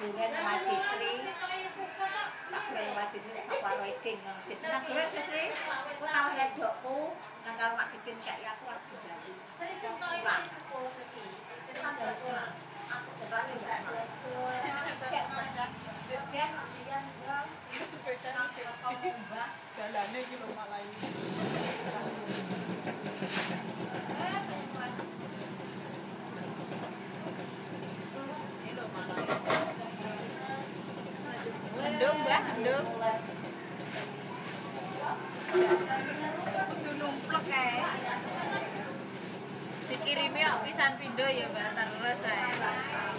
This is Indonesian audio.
Duren Wadi Sri. Takbir Wadi Sri saparo iki nang Desna Duren Sri. Ku tau lihat jokku nang karo mak bikin kayak aku lagi jadi. Sri contoh aku iki. Sri ada aku coba juga. Dia kasihan bang. Jalane iki lho malah ini. Ndung, Mbak, ndung. Kudu numplek kae. Dikirimi kok pisan pindho ya, Mbak, terus ae.